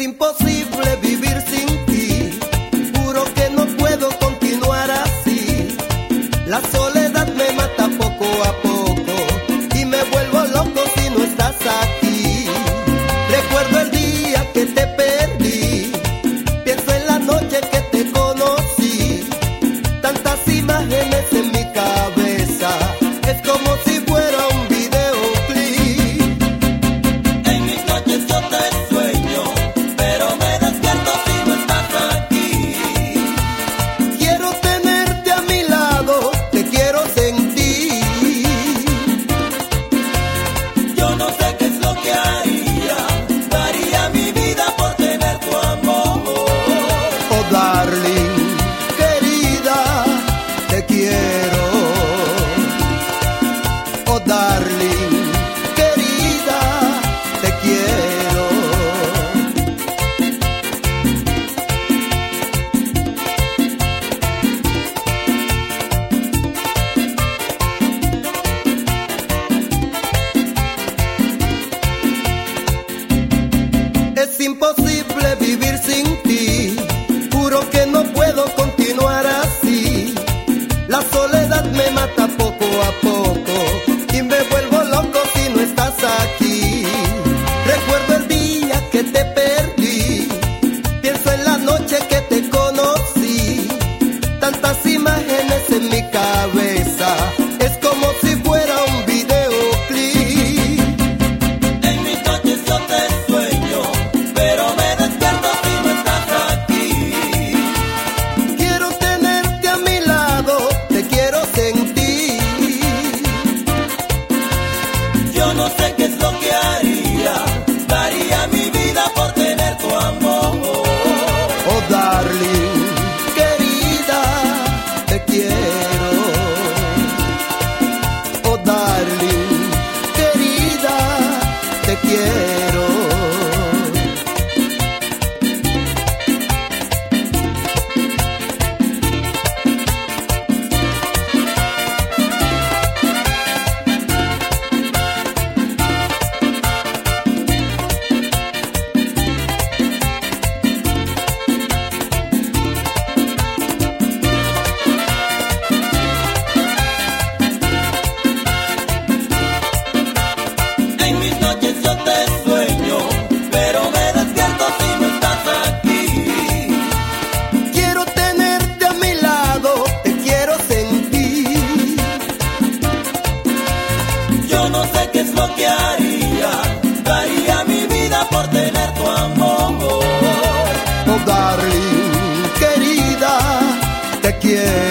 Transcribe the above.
imposible vivir sin ti. Juro que no puedo continuar así. La soledad me mata poco a poco y me vuelvo loco si no estás aquí. Recuerdo el día que te perdí, pienso en la noche que te conocí. Tantas imágenes en mi cabeza, es como si fuera un videoclip. En mis noches yo te sueño, pero me despierto si no estás aquí. Quiero tenerte a mi lado, te quiero sentir. Yo no sé qué es lo que haría, daría mi vida por tener tu amor. Oh darling, querida, te quiero. Oh darling, querida, te quiero. Es imposible vivir sin ti. Juro que no puedo continuar así. La soledad me mata poco a poco y me vuelvo loco si no estás aquí. Recuerdo el día que te perdí, pienso en la noche que te conocí. Tantas imágenes en mi cabeza, es como si fuera un videoclip. En mis noches yo te sueño, pero me despierto si no estás aquí. Quiero tenerte a mi lado, te quiero sentir. Yo no sé qué es lo que haría, daría mi vida por tener tu amor. Oh darling, querida, te quiero. Oh darling, querida, te quiero. En mis noches yo te sueño, pero me despierto si no estás aquí. Quiero tenerte a mi lado, te quiero sentir. Yo no sé qué es lo que haría, daría mi vida por tener tu amor. Oh darling, querida, te quiero.